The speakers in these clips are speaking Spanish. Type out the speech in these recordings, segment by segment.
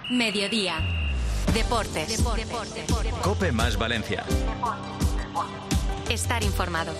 Mediodía. Deportes. COPE más Valencia. Estar informado.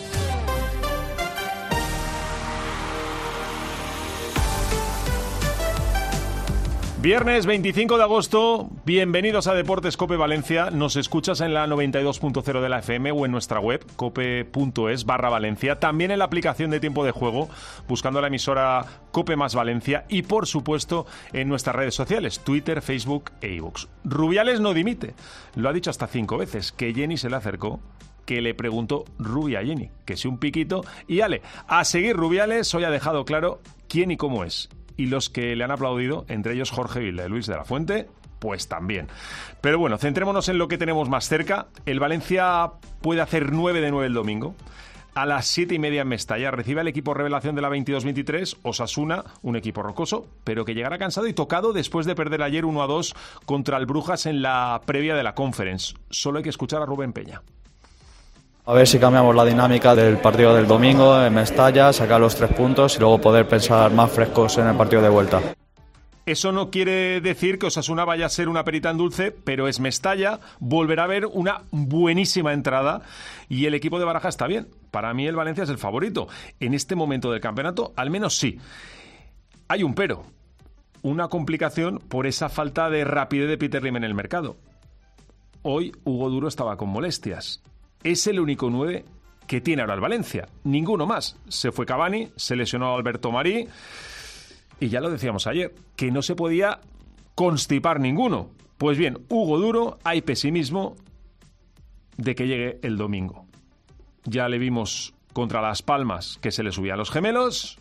Viernes 25 de agosto, bienvenidos a Deportes COPE Valencia. Nos escuchas en la 92.0 de la FM o en nuestra web, cope.es/Valencia. También en la aplicación de Tiempo de Juego, buscando la emisora COPE más Valencia. Y por supuesto, en nuestras redes sociales, Twitter, Facebook e iVoox. Rubiales no dimite. Lo ha dicho hasta 5 veces, que Jenny se le acercó, que le preguntó Rubia a Jenny, que si un piquito. Y ale, a seguir Rubiales, hoy ha dejado claro quién y cómo es. Y los que le han aplaudido, entre ellos Jorge Vilda y Luis de la Fuente, pues también. Pero bueno, centrémonos en lo que tenemos más cerca. El Valencia puede hacer 9 de 9 el domingo. A las 7:30 en Mestalla recibe al equipo revelación de la 22-23, Osasuna, un equipo rocoso, pero que llegará cansado y tocado después de perder ayer 1-2 contra el Brujas en la previa de la Conference. Solo hay que escuchar a Rubén Peña. A ver si cambiamos la dinámica del partido del domingo en Mestalla, sacar los 3 puntos y luego poder pensar más frescos en el partido de vuelta. Eso no quiere decir que Osasuna vaya a ser una perita en dulce, pero es Mestalla, volverá a haber una buenísima entrada y el equipo de Baraja está bien. Para mí el Valencia es el favorito. En este momento del campeonato, al menos sí. Hay un pero, una complicación por esa falta de rapidez de Peter Lim en el mercado. Hoy Hugo Duro estaba con molestias. Es el único 9 que tiene ahora el Valencia. Ninguno más. Se fue Cavani, se lesionó Alberto Marí y ya lo decíamos ayer, que no se podía constipar ninguno. Pues bien, Hugo Duro, hay pesimismo de que llegue el domingo. Ya le vimos contra Las Palmas que se le subían los gemelos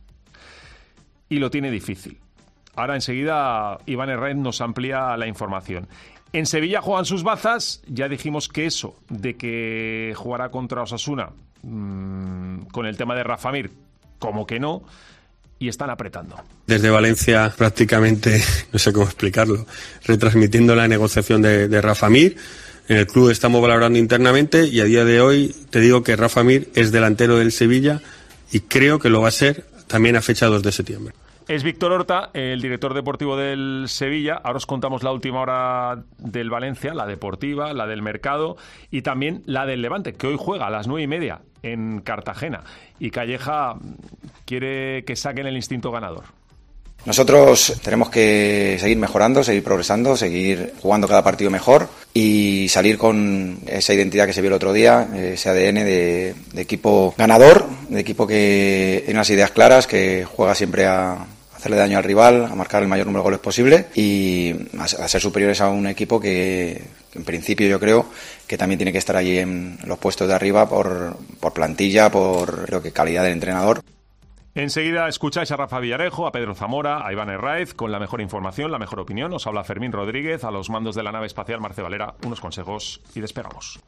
y lo tiene difícil. Ahora enseguida Iván Herrera nos amplía la información. En Sevilla juegan sus bazas, ya dijimos que eso de que jugará contra Osasuna con el tema de Rafa Mir, como que no, y están apretando. Desde Valencia prácticamente, no sé cómo explicarlo, retransmitiendo la negociación de Rafa Mir. En el club estamos valorando internamente y a día de hoy te digo que Rafa Mir es delantero del Sevilla y creo que lo va a ser también a fecha 2 de septiembre. Es Víctor Horta, el director deportivo del Sevilla. Ahora os contamos la última hora del Valencia, la deportiva, la del mercado y también la del Levante, que hoy juega a las 9:30 en Cartagena. Y Calleja quiere que saquen el instinto ganador. Nosotros tenemos que seguir mejorando, seguir progresando, seguir jugando cada partido mejor y salir con esa identidad que se vio el otro día, ese ADN de equipo ganador, de equipo que tiene unas ideas claras, que juega siempre a hacerle daño al rival, a marcar el mayor número de goles posible y a ser superiores a un equipo que en principio yo creo que también tiene que estar allí en los puestos de arriba por plantilla, por creo que calidad del entrenador. Enseguida escucháis a Rafa Villarejo, a Pedro Zamora, a Iván Herraiz con la mejor información, la mejor opinión. Os habla Fermín Rodríguez, a los mandos de la nave espacial Marce Valera, unos consejos y despegamos.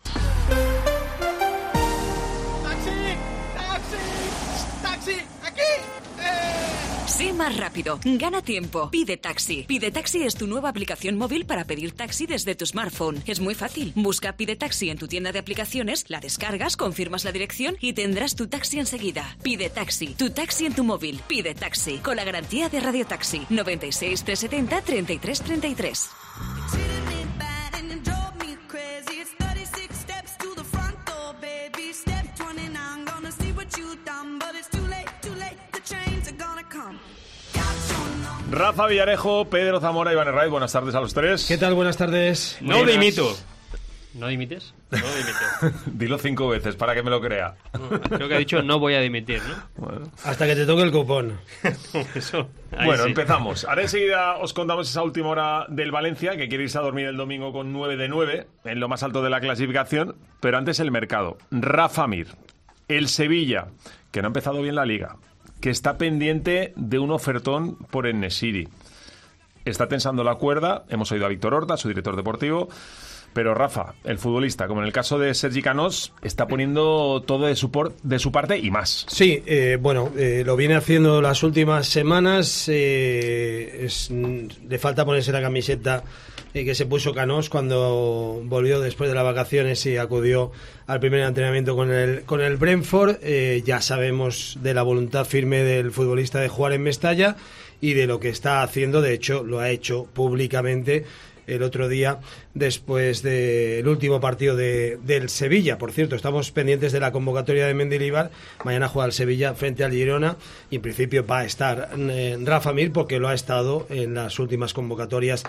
¡Taxi! ¡Aquí! Sé más rápido, gana tiempo, pide taxi. Pide Taxi es tu nueva aplicación móvil para pedir taxi desde tu smartphone. Es muy fácil. Busca Pide Taxi en tu tienda de aplicaciones, la descargas, confirmas la dirección y tendrás tu taxi enseguida. Pide Taxi, tu taxi en tu móvil. Pide Taxi, con la garantía de Radio Taxi. 96 370 33 33. Rafa Villarejo, Pedro Zamora, Iván Herraiz, buenas tardes a los tres. ¿Qué tal? Buenas tardes. No dimito. ¿No dimites? No dimito. Dilo 5 veces para que me lo crea. Creo que ha dicho no voy a dimitir, ¿no? Bueno. Hasta que te toque el cupón. Eso, bueno, sí. Empezamos. Ahora enseguida os contamos esa última hora del Valencia, que quiere irse a dormir el domingo con 9 de 9, en lo más alto de la clasificación, pero antes el mercado. Rafa Mir, el Sevilla, que no ha empezado bien la Liga, que está pendiente de un ofertón por En-Nesyri. Está tensando la cuerda, hemos oído a Víctor Horta, su director deportivo, pero Rafa, el futbolista, como en el caso de Sergi Canós, está poniendo todo de su parte y más. Sí, lo viene haciendo las últimas semanas, le falta ponerse la camiseta que se puso canós cuando volvió después de las vacaciones y acudió al primer entrenamiento con el Brentford. Ya sabemos de la voluntad firme del futbolista de jugar en Mestalla y de lo que está haciendo. De hecho, lo ha hecho públicamente el otro día después del último partido del Sevilla. Por cierto, estamos pendientes de la convocatoria de Mendilibar. Mañana juega el Sevilla frente al Girona y en principio va a estar Rafa Mir, porque lo ha estado en las últimas convocatorias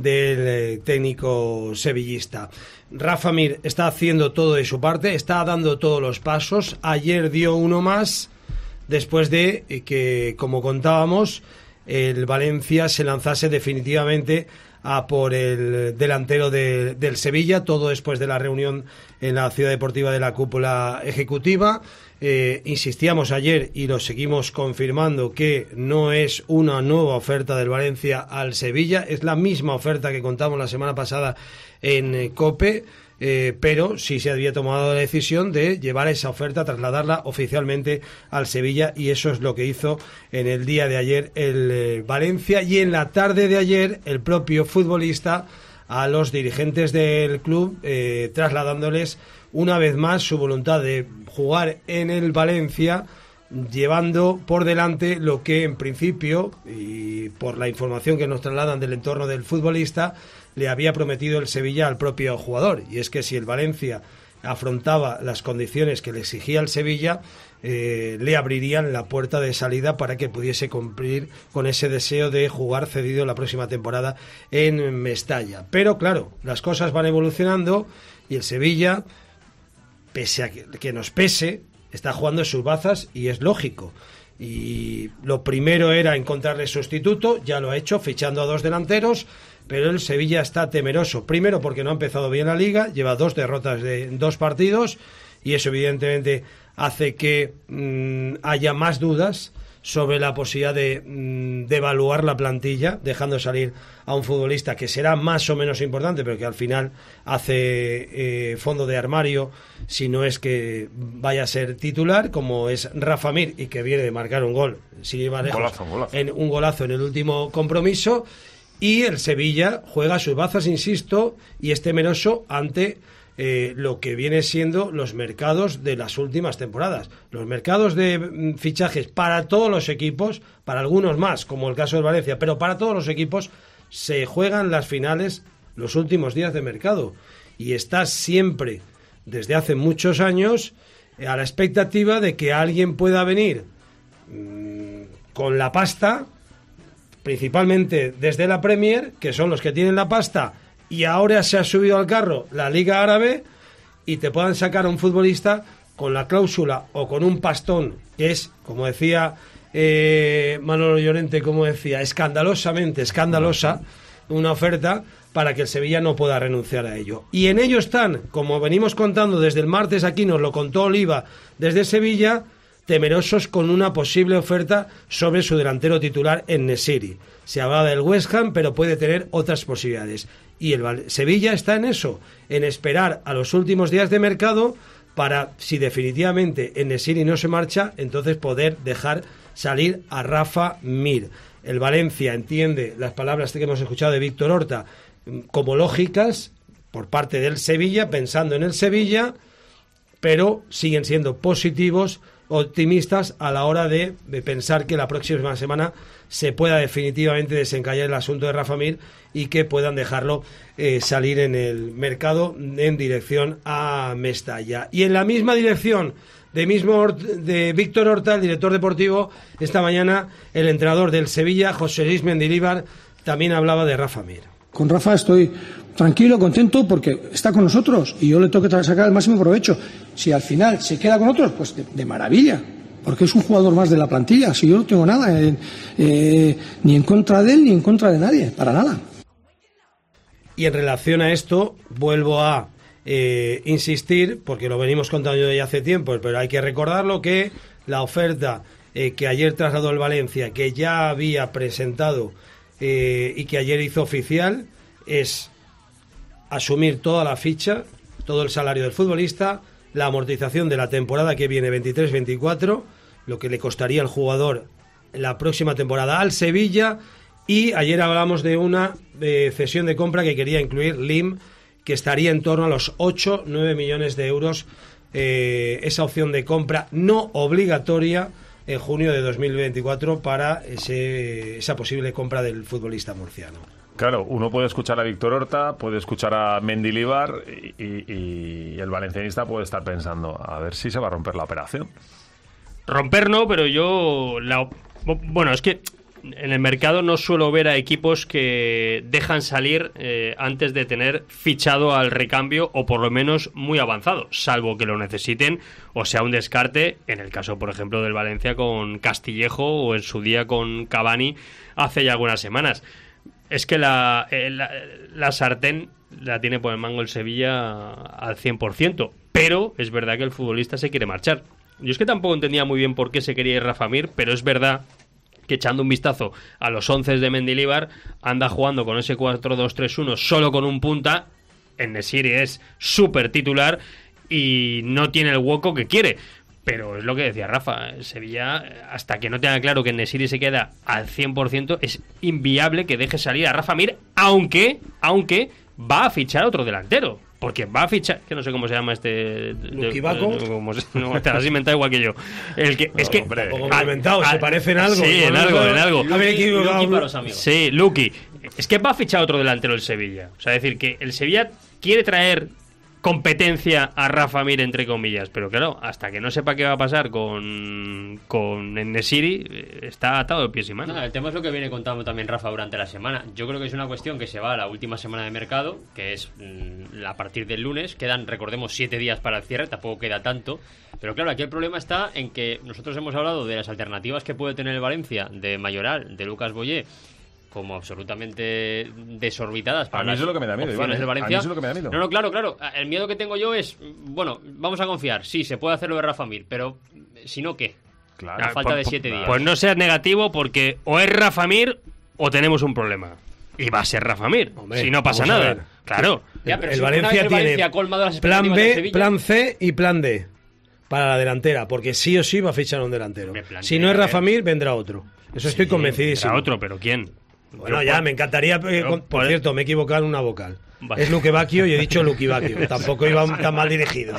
del técnico sevillista. Rafa Mir está haciendo todo de su parte, está dando todos los pasos. Ayer dio uno más después de que, como contábamos, el Valencia se lanzase definitivamente a por el delantero del Sevilla, todo después de la reunión en la Ciudad Deportiva de la cúpula ejecutiva. Insistíamos ayer y lo seguimos confirmando que no es una nueva oferta del Valencia al Sevilla, es la misma oferta que contamos la semana pasada en COPE, pero sí se había tomado la decisión de llevar esa oferta, trasladarla oficialmente al Sevilla, y eso es lo que hizo en el día de ayer el Valencia, y en la tarde de ayer el propio futbolista a los dirigentes del club, trasladándoles una vez más su voluntad de jugar en el Valencia, llevando por delante lo que en principio, y por la información que nos trasladan del entorno del futbolista, le había prometido el Sevilla al propio jugador, y es que si el Valencia afrontaba las condiciones que le exigía el Sevilla, le abrirían la puerta de salida para que pudiese cumplir con ese deseo de jugar cedido la próxima temporada en Mestalla. Pero claro, las cosas van evolucionando y el Sevilla, pese a que nos pese, está jugando sus bazas, y es lógico. Y lo primero era encontrarle sustituto, ya lo ha hecho, fichando a 2 delanteros, pero el Sevilla está temeroso. Primero porque no ha empezado bien la Liga, lleva 2 derrotas de 2 partidos, y eso evidentemente hace que haya más dudas sobre la posibilidad de evaluar la plantilla, dejando salir a un futbolista que será más o menos importante, pero que al final hace fondo de armario, si no es que vaya a ser titular, como es Rafa Mir, y que viene de marcar un gol, sin ir más lejos, un golazo en el último compromiso. Y el Sevilla juega sus bazas, insisto, y es temeroso ante lo que viene siendo los mercados de las últimas temporadas. Los mercados de fichajes para todos los equipos, para algunos más, como el caso del Valencia, pero para todos los equipos se juegan las finales los últimos días de mercado. Y está siempre, desde hace muchos años, a la expectativa de que alguien pueda venir con la pasta, principalmente desde la Premier, que son los que tienen la pasta, y ahora se ha subido al carro la Liga Árabe, y te puedan sacar a un futbolista con la cláusula o con un pastón, que es, como decía Manolo Llorente, como decía, escandalosamente escandalosa, una oferta para que el Sevilla no pueda renunciar a ello. Y en ello están, como venimos contando desde el martes, aquí nos lo contó Oliva desde Sevilla, temerosos con una posible oferta sobre su delantero titular en Nesiri. Se habla del West Ham, pero puede tener otras posibilidades. Y el Sevilla está en eso, en esperar a los últimos días de mercado para, si definitivamente en Nesiri no se marcha, entonces poder dejar salir a Rafa Mir. El Valencia entiende las palabras que hemos escuchado de Víctor Horta como lógicas por parte del Sevilla, pensando en el Sevilla, pero siguen siendo positivos, optimistas a la hora de pensar que la próxima semana se pueda definitivamente desencallar el asunto de Rafa Mir y que puedan dejarlo salir en el mercado en dirección a Mestalla. Y en la misma dirección de Víctor Horta, el director deportivo, esta mañana el entrenador del Sevilla, José Luis Mendilibar, también hablaba de Rafa Mir. Con Rafa estoy tranquilo, contento, porque está con nosotros y yo le tengo que sacar el máximo provecho. Si al final se queda con otros, pues de maravilla, porque es un jugador más de la plantilla. Si yo no tengo nada ni en contra de él ni en contra de nadie, para nada. Y en relación a esto, vuelvo a insistir, porque lo venimos contando ya hace tiempo, pero hay que recordarlo, que la oferta que ayer trasladó el Valencia, que ya había presentado y que ayer hizo oficial, es asumir toda la ficha, todo el salario del futbolista, la amortización de la temporada que viene 23-24, lo que le costaría al jugador la próxima temporada al Sevilla, Y ayer hablamos de una cesión de compra que quería incluir Lim, que estaría en torno a los 8-9 millones de euros, esa opción de compra no obligatoria en junio de 2024 para esa posible compra del futbolista murciano. Claro, uno puede escuchar a Víctor Horta, puede escuchar a Mendilibar y el valencianista puede estar pensando a ver si se va a romper la operación. Romper no, pero bueno, es que en el mercado no suelo ver a equipos que dejan salir antes de tener fichado al recambio o por lo menos muy avanzado, salvo que lo necesiten o sea un descarte, en el caso por ejemplo del Valencia con Castillejo o en su día con Cavani hace ya algunas semanas. Es que la sartén la tiene por el mango el Sevilla al 100%, pero es verdad que el futbolista se quiere marchar. Yo es que tampoco entendía muy bien por qué se quería ir Rafa Mir, pero es verdad que echando un vistazo a los 11 de Mendilibar, anda jugando con ese 4-2-3-1 solo con un punta. En-Nesyri es súper titular y no tiene el hueco que quiere. Pero es lo que decía Rafa, Sevilla, hasta que no tenga claro que En-Nesyri se queda al 100%, es inviable que deje salir a Rafa Mir, aunque va a fichar otro delantero. Porque va a fichar, que no sé cómo se llama este... ¿Luquivaco? No, te lo has inventado igual que yo. Es que... Tampoco me he inventado, se parece en algo. Sí, en algo. Luqui para los amigos. Sí, Luqui. Es que va a fichar otro delantero el Sevilla. O sea, es decir, que el Sevilla quiere traer competencia a Rafa Mir, entre comillas, pero claro, hasta que no sepa qué va a pasar con En-Nesyri, está atado de pies y manos. No, el tema es lo que viene contando también Rafa durante la semana. Yo creo que es una cuestión que se va a la última semana de mercado, que es a partir del lunes. Quedan, recordemos, 7 días para el cierre, tampoco queda tanto. Pero claro, aquí el problema está en que nosotros hemos hablado de las alternativas que puede tener el Valencia, de Mayoral, de Lucas Boyé, como absolutamente desorbitadas para a mí eso es lo que me da miedo, Iván, del Valencia. A mí eso es lo que me da miedo. No, claro. El miedo que tengo yo es, bueno, vamos a confiar. Sí, se puede hacer lo de Rafa Mir, pero si no, ¿qué? Claro, a falta de 7 días. Pues no seas negativo, porque o es Rafa Mir o tenemos un problema. Y va a ser Rafa Mir, hombre, si no pasa nada. Claro. Ya, pero el Valencia tiene plan B, plan C y plan D para la delantera, porque sí o sí va a fichar un delantero. Si no es Rafa Mir, vendrá otro. Eso estoy convencidísimo. Vendrá otro, pero ¿quién? Bueno, ya, me encantaría... por cierto, me he equivocado en una vocal. Vale. Es Luquevaquio y he dicho Luquivaquio. Tampoco iba tan mal dirigido.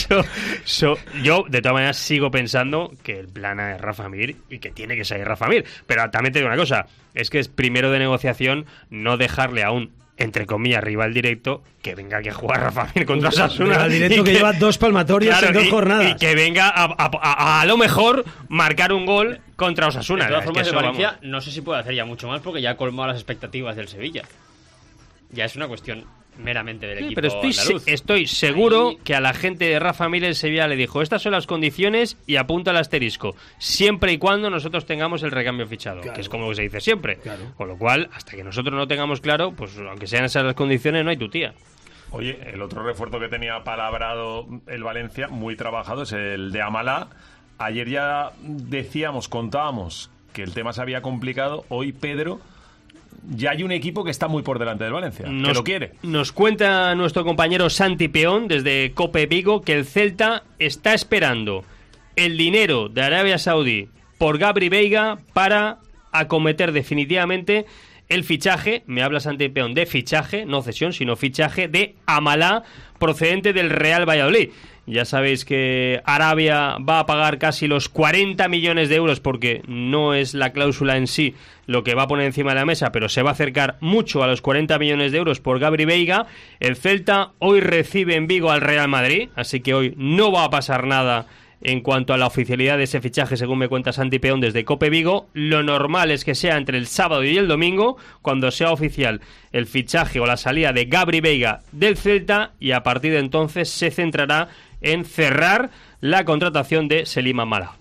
Yo, de todas maneras, sigo pensando que el plan es Rafa Mir y que tiene que salir Rafa Mir. Pero también te digo una cosa, es que es primero de negociación no dejarle a un, entre comillas, rival directo que venga aquí a jugar Rafa Mir contra Osasuna. Rival directo que lleva 2 palmatorias en 2 jornadas. Y que venga a lo mejor marcar un gol contra Osasuna. De todas formas, el Valencia no sé si puede hacer ya mucho más porque ya ha colmado las expectativas del Sevilla. Ya es una cuestión meramente del equipo pero estoy seguro que a la gente de Rafa Mir el Sevilla le dijo: estas son las condiciones y apunta el asterisco, siempre y cuando nosotros tengamos el recambio fichado, claro, que es como se dice siempre, claro. Con lo cual, hasta que nosotros no tengamos claro, pues aunque sean esas las condiciones, no hay tu tía. Oye, el otro refuerzo que tenía palabrado el Valencia, muy trabajado, es el de Amalá. Ayer ya contábamos que el tema se había complicado. Hoy, Pedro, ya hay un equipo que está muy por delante del Valencia, que lo quiere. Nos cuenta nuestro compañero Santi Peón desde Cope Vigo que el Celta está esperando el dinero de Arabia Saudí por Gabri Veiga para acometer definitivamente el fichaje. Me habla Santi Peón de fichaje, no cesión, sino fichaje de Amalá, procedente del Real Valladolid. Ya sabéis que Arabia va a pagar casi los 40 millones de euros, porque no es la cláusula en sí lo que va a poner encima de la mesa, pero se va a acercar mucho a los 40 millones de euros por Gabri Veiga. El Celta hoy recibe en Vigo al Real Madrid, así que hoy no va a pasar nada en cuanto a la oficialidad de ese fichaje, según me cuenta Santi Peón desde Cope Vigo. Lo normal es que sea entre el sábado y el domingo, cuando sea oficial el fichaje o la salida de Gabri Veiga del Celta, y a partir de entonces se centrará en cerrar la contratación de Selim Amalá.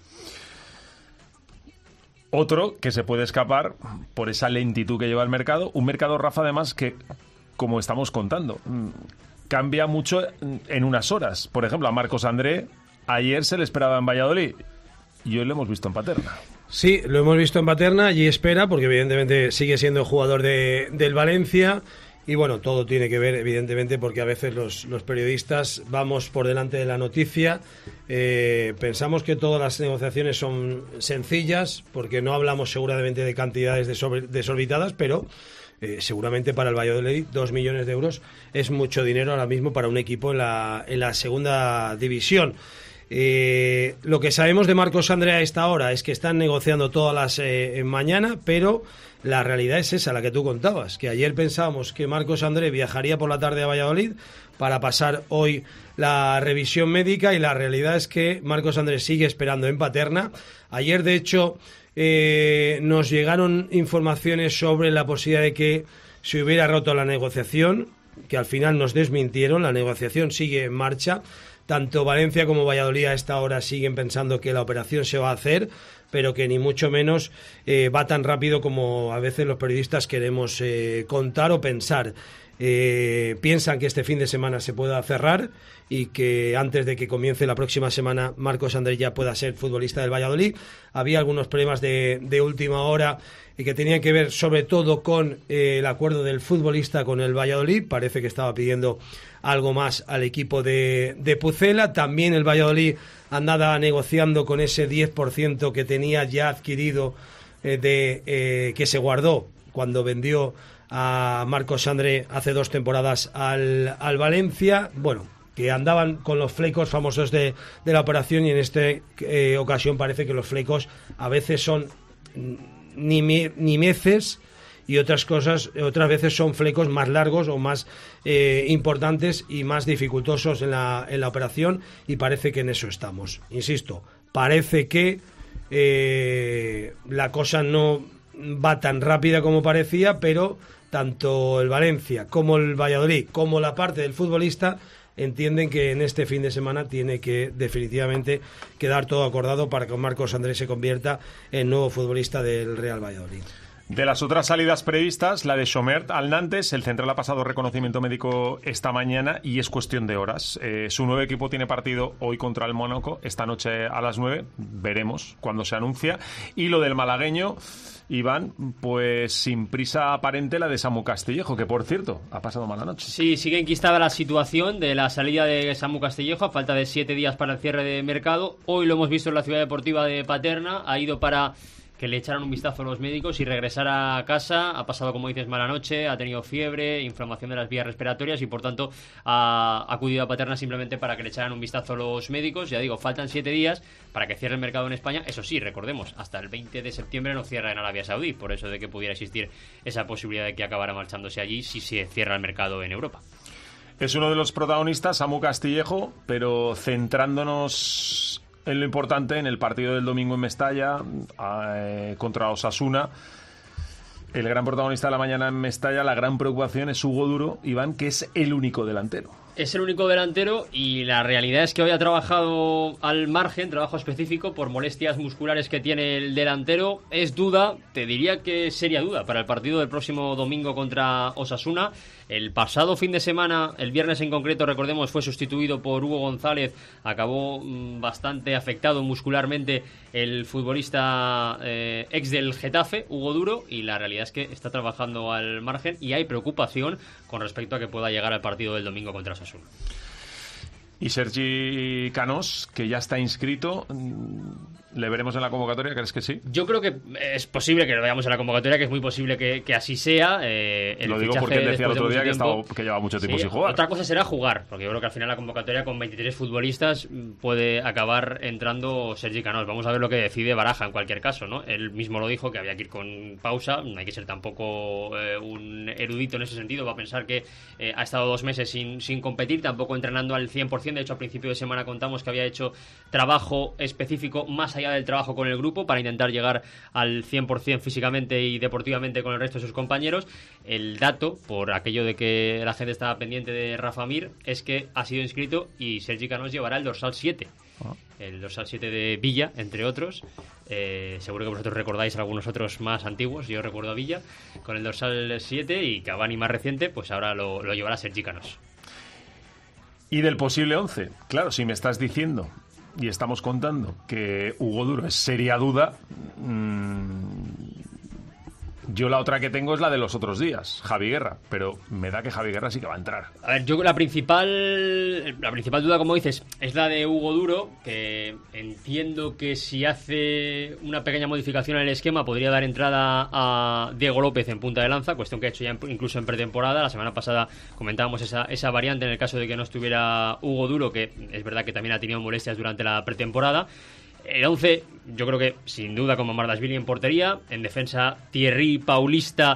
Otro que se puede escapar por esa lentitud que lleva el mercado, un mercado, Rafa, además que, como estamos contando, cambia mucho en unas horas. Por ejemplo, a Marcos André ayer se le esperaba en Valladolid y hoy lo hemos visto en Paterna. Sí, lo hemos visto en Paterna, allí espera, porque evidentemente sigue siendo jugador del Valencia Y bueno, todo tiene que ver, evidentemente, porque a veces los periodistas vamos por delante de la noticia. Pensamos que todas las negociaciones son sencillas, porque no hablamos seguramente de cantidades desorbitadas, pero seguramente para el Valladolid 2 millones de euros es mucho dinero ahora mismo para un equipo en la segunda división. Lo que sabemos de Marcos André a esta hora es que están negociando todas las mañana, pero la realidad es esa, la que tú contabas, que ayer pensábamos que Marcos André viajaría por la tarde a Valladolid para pasar hoy la revisión médica, y la realidad es que Marcos André sigue esperando en Paterna. Ayer, de hecho, nos llegaron informaciones sobre la posibilidad de que se hubiera roto la negociación, que al final nos desmintieron. La negociación sigue en marcha. Tanto Valencia como Valladolid a esta hora siguen pensando que la operación se va a hacer, pero que ni mucho menos va tan rápido como a veces los periodistas queremos contar o pensar. Piensan que este fin de semana se pueda cerrar y que antes de que comience la próxima semana Marcos André ya pueda ser futbolista del Valladolid. Había algunos problemas de última hora y que tenían que ver sobre todo con el acuerdo del futbolista con el Valladolid. Parece que estaba pidiendo algo más al equipo de Pucela. También el Valladolid andaba negociando con ese 10% que tenía ya adquirido, que se guardó cuando vendió a Marcos André hace 2 temporadas al Valencia. Bueno, que andaban con los flecos famosos de la operación, y en esta ocasión parece que los flecos a veces son nimeces y otras veces son flecos más largos o más importantes y más dificultosos en la operación, y parece que en eso estamos. Insisto, parece que la cosa no va tan rápida como parecía, pero tanto el Valencia como el Valladolid como la parte del futbolista entienden que en este fin de semana tiene que definitivamente quedar todo acordado para que Marcos André se convierta en nuevo futbolista del Real Valladolid. De las otras salidas previstas, la de Chomert al Nantes, el central ha pasado reconocimiento médico esta mañana y es cuestión de horas. Su nuevo equipo tiene partido hoy contra el Mónaco, esta noche a las 9, veremos cuándo se anuncia. Y lo del malagueño, Iván, pues sin prisa aparente la de Samu Castillejo, que por cierto, ha pasado mala noche. Sí, sigue enquistada la situación de la salida de Samu Castillejo, a falta de 7 días para el cierre de mercado. Hoy lo hemos visto en la ciudad deportiva de Paterna, ha ido para que le echaran un vistazo a los médicos y regresara a casa. Ha pasado, como dices, mala noche, ha tenido fiebre, inflamación de las vías respiratorias y por tanto ha acudido a Paterna simplemente para que le echaran un vistazo a los médicos. Ya digo, faltan 7 días para que cierre el mercado en España. Eso sí, recordemos, hasta el 20 de septiembre no cierra en Arabia Saudí, por eso de que pudiera existir esa posibilidad de que acabara marchándose allí si se cierra el mercado en Europa. Es uno de los protagonistas, Samu Castillejo, pero centrándonos en lo importante, en el partido del domingo en Mestalla contra Osasuna, el gran protagonista de la mañana en Mestalla, la gran preocupación es Hugo Duro, Iván, que es el único delantero. Es el único delantero y la realidad es que hoy ha trabajado al margen, trabajo específico por molestias musculares que tiene el delantero. Es duda, te diría que seria duda para el partido del próximo domingo contra Osasuna. El pasado fin de semana, el viernes en concreto, recordemos, fue sustituido por Hugo González. Acabó bastante afectado muscularmente el futbolista ex del Getafe, Hugo Duro, y la realidad es que está trabajando al margen y hay preocupación con respecto a que pueda llegar al partido del domingo contra Osasuna. Y Sergi Canós, que ya está inscrito, ¿le veremos en la convocatoria? ¿Crees que sí? Yo creo que es posible que lo veamos en la convocatoria, que es muy posible que así sea. Lo digo porque él decía el otro día que lleva mucho tiempo sin jugar. Otra cosa será jugar, porque yo creo que al final la convocatoria con 23 futbolistas puede acabar entrando Sergi Canós. Vamos a ver lo que decide Baraja en cualquier caso, ¿no? Él mismo lo dijo, que había que ir con pausa. No hay que ser tampoco un erudito en ese sentido. Va a pensar que ha estado 2 meses sin competir, tampoco entrenando al 100%. De hecho, a principio de semana contamos que había hecho trabajo específico más allá del trabajo con el grupo para intentar llegar al 100% físicamente y deportivamente con el resto de sus compañeros. El dato, por aquello de que la gente estaba pendiente de Rafa Mir, es que ha sido inscrito y Sergi Canós llevará el dorsal 7. El dorsal 7 de Villa, entre otros. Seguro que vosotros recordáis algunos otros más antiguos. Yo recuerdo a Villa con el dorsal 7 y Cavani más reciente, pues ahora lo llevará Sergi Canós. Y del posible 11, claro, si me estás diciendo y estamos contando que Hugo Duro es seria duda, Yo la otra que tengo es la de los otros días, Javi Guerra, pero me da que Javi Guerra sí que va a entrar. A ver, yo la principal duda, como dices, es la de Hugo Duro, que entiendo que si hace una pequeña modificación en el esquema podría dar entrada a Diego López en punta de lanza, cuestión que ha hecho ya incluso en pretemporada. La semana pasada comentábamos esa variante en el caso de que no estuviera Hugo Duro, que es verdad que también ha tenido molestias durante la pretemporada. El 11, yo creo que sin duda con Mamardashvili en portería. En defensa, Thierry, Paulista.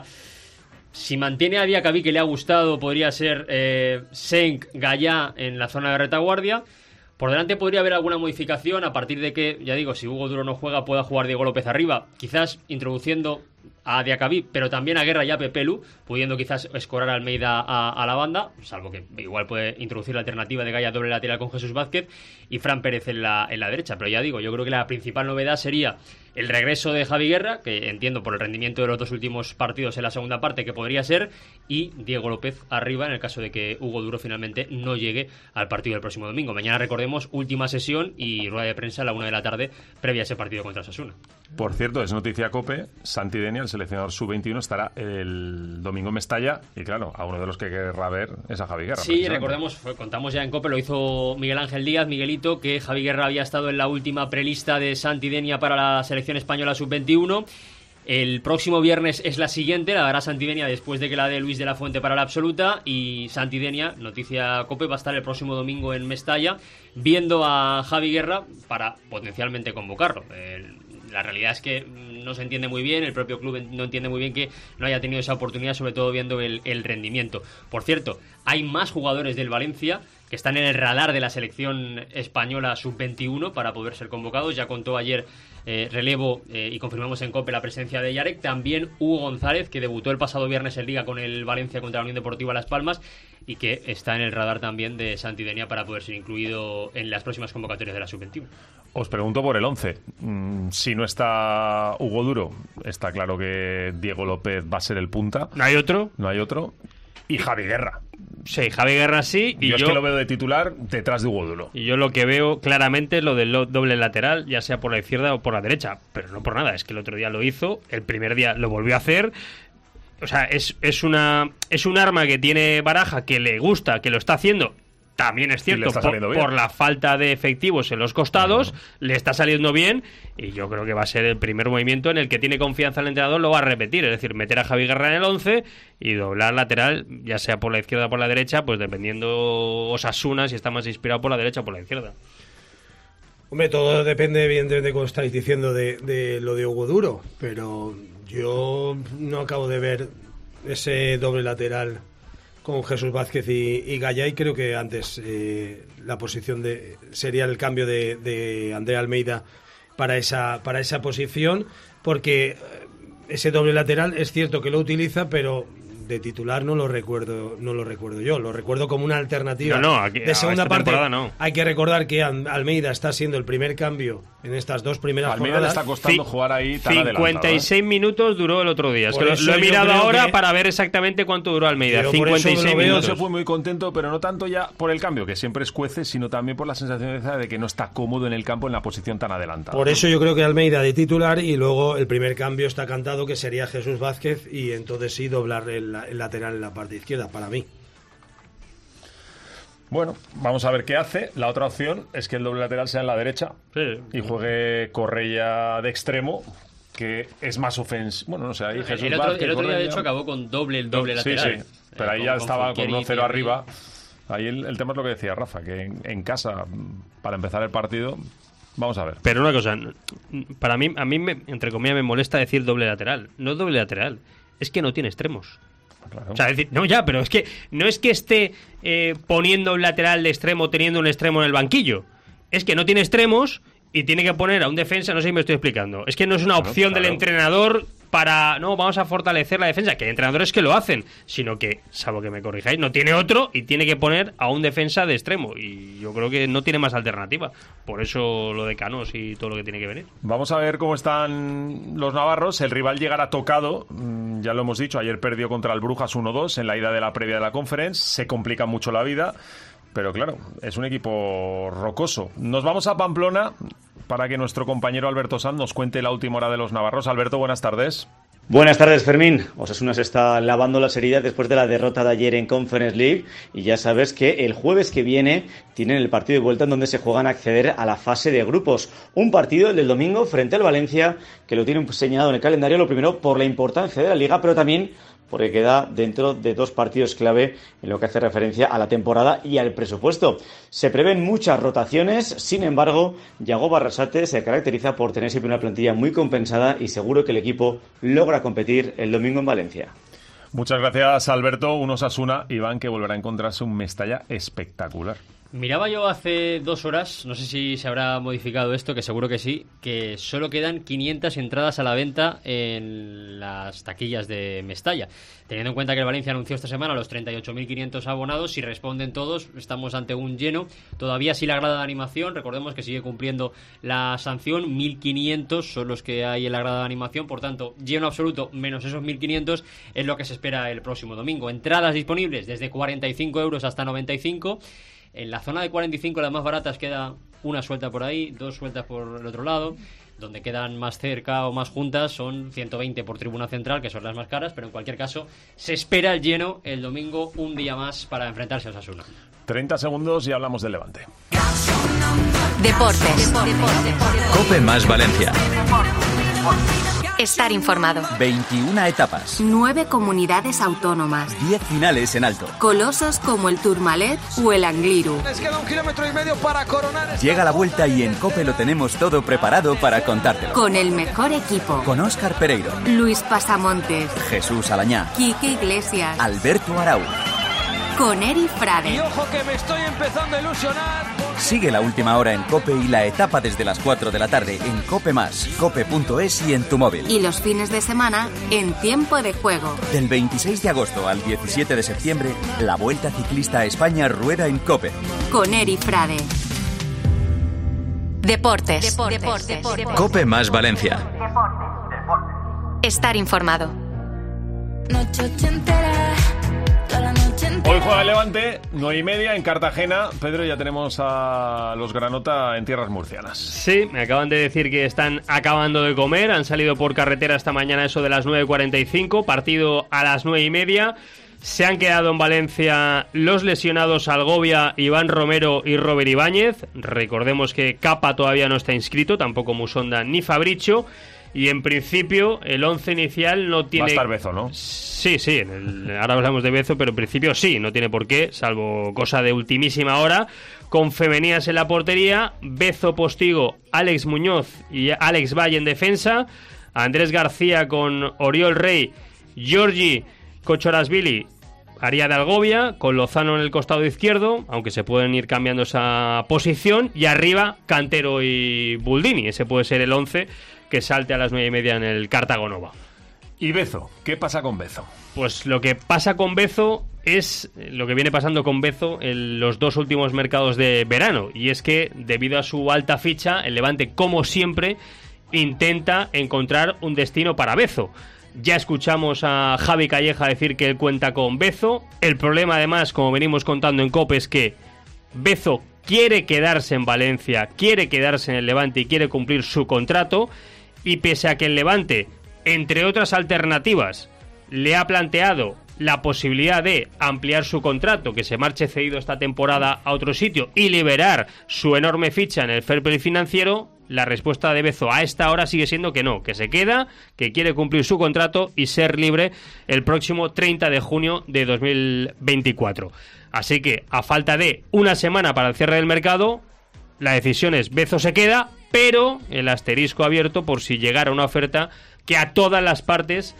Si mantiene a Diacabí, que le ha gustado, podría ser Senk, Gallá en la zona de retaguardia. Por delante podría haber alguna modificación a partir de que, ya digo, si Hugo Duro no juega, pueda jugar Diego López arriba. Quizás introduciendo a Diacabí, pero también a Guerra y a Pepelu, pudiendo quizás escorar a Almeida a la banda, salvo que igual puede introducir la alternativa de Gaya doble lateral con Jesús Vázquez y Fran Pérez en la derecha. Pero ya digo, yo creo que la principal novedad sería el regreso de Javi Guerra, que entiendo por el rendimiento de los dos últimos partidos en la segunda parte que podría ser, y Diego López arriba en el caso de que Hugo Duro finalmente no llegue al partido del próximo domingo. Mañana, recordemos, última sesión y rueda de prensa a la 1 de la tarde previa a ese partido contra Osasuna. Por cierto, es noticia COPE, Santi Denia, el seleccionador sub-21, estará el domingo en Mestalla y claro, a uno de los que querrá ver es a Javi Guerra. Sí, recordemos, contamos ya en COPE, lo hizo Miguel Ángel Díaz, Miguelito, que Javi Guerra había estado en la última prelista de Santi Denia para la selección española sub-21. El próximo viernes es la siguiente, la dará Santi Denia después de que la dé Luis de la Fuente para la absoluta, y Santi Denia, noticia COPE, va a estar el próximo domingo en Mestalla viendo a Javi Guerra para potencialmente convocarlo. La realidad es que no se entiende muy bien, el propio club no entiende muy bien que no haya tenido esa oportunidad, sobre todo viendo el rendimiento. Por cierto, hay más jugadores del Valencia que están en el radar de la selección española sub-21 para poder ser convocados. Ya contó ayer relevo y confirmamos en COPE la presencia de Yarek. También Hugo González, que debutó el pasado viernes en Liga con el Valencia contra la Unión Deportiva Las Palmas y que está en el radar también de Santi Denia para poder ser incluido en las próximas convocatorias de la sub-21. Os pregunto por el 11. Si no está Hugo Duro, está claro que Diego López va a ser el punta. ¿No hay otro? No hay otro. Y Javi Guerra. Sí, Javi Guerra sí. Y yo es que lo veo de titular detrás de Hugo Duro. Y yo lo que veo claramente es lo del doble lateral, ya sea por la izquierda o por la derecha. Pero no por nada, es que el otro día lo hizo, el primer día lo volvió a hacer. O sea, es un arma que tiene Baraja, que le gusta, que lo está haciendo. También es cierto, por la falta de efectivos en los costados, le está saliendo bien, y yo creo que va a ser el primer movimiento en el que tiene confianza el entrenador, lo va a repetir, es decir, meter a Javi Guerra en el 11 y doblar lateral, ya sea por la izquierda o por la derecha, pues dependiendo Osasuna, si está más inspirado por la derecha o por la izquierda. Hombre, todo depende, evidentemente, como estáis diciendo, de lo de Hugo Duro, pero yo no acabo de ver ese doble lateral con Jesús Vázquez y Gallá, y creo que antes la posición sería el cambio de Andrea Almeida para esa posición, porque ese doble lateral es cierto que lo utiliza, pero de titular no lo recuerdo yo, lo recuerdo como una alternativa de segunda parte. No. Hay que recordar que Almeida está siendo el primer cambio en estas dos primeras Almeida jornadas. le está costando jugar ahí tan 56 minutos duró el otro día. Es que lo he mirado ahora para ver exactamente cuánto duró Almeida. 56 minutos. Se fue muy contento, pero no tanto ya por el cambio, que siempre escuece, sino también por la sensación de que no está cómodo en el campo en la posición tan adelantada. Por eso yo creo que Almeida de titular, y luego el primer cambio está cantado, que sería Jesús Vázquez, y entonces sí doblar el lateral en la parte izquierda, para mí. Bueno, vamos a ver qué hace. La otra opción es que el doble lateral sea en la derecha, sí, y juegue Correia de extremo, que es más ofensivo. Bueno, no sé, ahí Jesús Vázquez, el otro día, de hecho, acabó con doble lateral. Sí, pero ahí ya estaba con 1-0 arriba. Ahí el tema es lo que decía Rafa, que en casa, para empezar el partido, vamos a ver. Pero una cosa, para mí, entre comillas, me molesta decir doble lateral. No es doble lateral, es que no tiene extremos. Claro. O sea, decir, no, ya, pero es que no es que esté poniendo un lateral de extremo teniendo un extremo en el banquillo. Es que no tiene extremos y tiene que poner a un defensa, no sé si me estoy explicando. Es que no es una opción del entrenador para, no, vamos a fortalecer la defensa, que hay entrenadores que lo hacen, sino que, salvo que me corrijáis, no tiene otro y tiene que poner a un defensa de extremo, y yo creo que no tiene más alternativa. Por eso lo de Canós y todo lo que tiene que venir. Vamos a ver cómo están los navarros. El rival llegará tocado, ya lo hemos dicho, ayer perdió contra el Brujas 1-2 en la ida de la previa de la Conference, se complica mucho la vida, pero claro, es un equipo rocoso. Nos vamos a Pamplona para que nuestro compañero Alberto Sanz nos cuente la última hora de los navarros. Alberto, buenas tardes. Buenas tardes, Fermín. Osasuna se está lavando las heridas después de la derrota de ayer en Conference League y ya sabes que el jueves que viene tienen el partido de vuelta en donde se juegan a acceder a la fase de grupos. Un partido, el del domingo, frente al Valencia, que lo tienen señalado en el calendario, lo primero por la importancia de la Liga, pero también porque queda dentro de 2 partidos clave en lo que hace referencia a la temporada y al presupuesto. Se prevén muchas rotaciones, sin embargo, Yago Barrasate se caracteriza por tener siempre una plantilla muy compensada y seguro que el equipo logra competir el domingo en Valencia. Muchas gracias, Alberto. Un Osasuna, Iván, que volverá a encontrarse un Mestalla espectacular. Miraba yo hace 2 horas, no sé si se habrá modificado esto, que seguro que sí, que solo quedan 500 entradas a la venta en las taquillas de Mestalla. Teniendo en cuenta que el Valencia anunció esta semana los 38.500 abonados, si responden todos, estamos ante un lleno. Todavía sí la grada de animación, recordemos que sigue cumpliendo la sanción, 1.500 son los que hay en la grada de animación, por tanto, lleno absoluto menos esos 1.500 es lo que se espera el próximo domingo. Entradas disponibles desde 45 euros hasta 95. En la zona de 45, las más baratas, queda una suelta por ahí, 2 sueltas por el otro lado. Donde quedan más cerca o más juntas son 120 por tribuna central, que son las más caras, pero en cualquier caso se espera el lleno el domingo, un día más para enfrentarse a Osasuna. 30 segundos y hablamos del Levante. Deportes. COPE más Valencia. Estar informado. 21 etapas. 9 comunidades autónomas. 10 finales en alto. Colosos como el Tourmalet o el Angliru. Les queda 1,5 kilómetros para coronar. Llega la vuelta y en COPE lo tenemos todo preparado para contártelo. Con el mejor equipo. Con Óscar Pereiro. Luis Pasamontes. Jesús Alañá. Quique Iglesias. Alberto Arau. Con Eri Frade. Y ojo que me estoy empezando a ilusionar. Sigue la última hora en COPE y la etapa desde las 4 de la tarde en COPE+, cope.es y en tu móvil. Y los fines de semana en Tiempo de Juego. Del 26 de agosto al 17 de septiembre, la Vuelta Ciclista a España rueda en COPE. Con Eri Frade. Deportes. COPE más Valencia. Estar informado. Hoy juega el Levante, 9:30 en Cartagena. Pedro, ya tenemos a los Granota en tierras murcianas. Sí, me acaban de decir que están acabando de comer. Han salido por carretera esta mañana eso de las 9:45. Partido a las 9:30. Se han quedado en Valencia los lesionados Algovia, Iván Romero y Robert Ibáñez. Recordemos que Capa todavía no está inscrito, tampoco Musonda ni Fabricio. Y en principio el 11 inicial no tiene... Va a estar Bezo, ¿no? Sí, ahora hablamos de Bezo, pero en principio sí, no tiene por qué, salvo cosa de ultimísima hora. Con Femenías en la portería, Bezo, Postigo, Alex Muñoz y Alex Valle en defensa, Andrés García con Oriol Rey, Giorgi, Cocholashvili, Aria de Algovia, con Lozano en el costado izquierdo, aunque se pueden ir cambiando esa posición, y arriba Cantero y Buldini. Ese puede ser el 11 que salte a las 9:30 en el Cartago Nova. ¿Y Bezo? ¿Qué pasa con Bezo? Pues lo que pasa con Bezo es lo que viene pasando con Bezo en los 2 últimos mercados de verano, y es que debido a su alta ficha, el Levante, como siempre, intenta encontrar un destino para Bezo. Ya escuchamos a Javi Calleja decir que él cuenta con Bezo. El problema, además, como venimos contando en COPE, es que Bezo quiere quedarse en Valencia, quiere quedarse en el Levante y quiere cumplir su contrato. Y pese a que el Levante, entre otras alternativas, le ha planteado la posibilidad de ampliar su contrato, que se marche cedido esta temporada a otro sitio y liberar su enorme ficha en el fair play financiero, la respuesta de Bezo a esta hora sigue siendo que no, que se queda, que quiere cumplir su contrato y ser libre el próximo 30 de junio de 2024. Así que, a falta de una semana para el cierre del mercado, la decisión es Bezo se queda, pero el asterisco abierto por si llegara una oferta que a todas las partes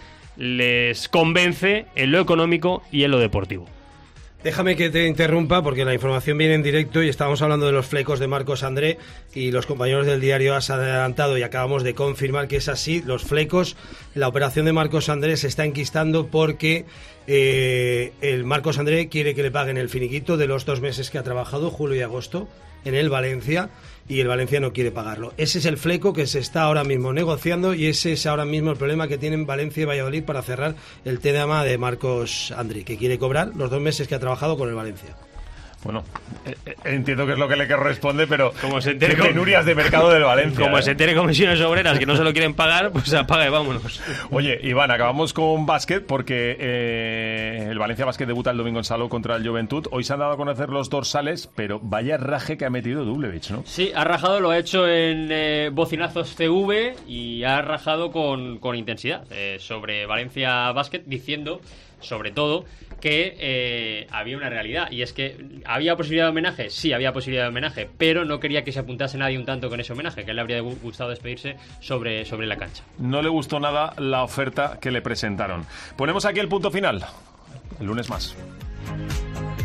les convence en lo económico y en lo deportivo. Déjame que te interrumpa porque la información viene en directo y estábamos hablando de los flecos de Marcos André y los compañeros del diario has adelantado y acabamos de confirmar que es así. Los flecos, la operación de Marcos André se está enquistando porque el Marcos André quiere que le paguen el finiquito de los 2 meses que ha trabajado, julio y agosto, en el Valencia, y el Valencia no quiere pagarlo. Ese es el fleco que se está ahora mismo negociando y ese es ahora mismo el problema que tienen Valencia y Valladolid para cerrar el tema de Marcos André, que quiere cobrar los 2 meses que ha trabajado con el Valencia. Bueno, entiendo que es lo que le corresponde, pero como se entere penurias de mercado del Valencia. Como se entere Comisiones Obreras que no se lo quieren pagar, pues apaga y vámonos. Oye, Iván, acabamos con básquet porque el Valencia Básquet debuta el domingo en Salou contra el Juventud. Hoy se han dado a conocer los dorsales, pero vaya raje que ha metido Dublevich, ¿no? Sí, ha rajado, lo ha hecho en Bocinazos CV y ha rajado con intensidad sobre Valencia Básquet, diciendo, sobre todo, que había una realidad, y es que había posibilidad de homenaje, sí, había posibilidad de homenaje, pero no quería que se apuntase nadie un tanto con ese homenaje, que a él le habría gustado despedirse sobre la cancha. No le gustó nada la oferta que le presentaron. Ponemos aquí el punto final. El lunes más.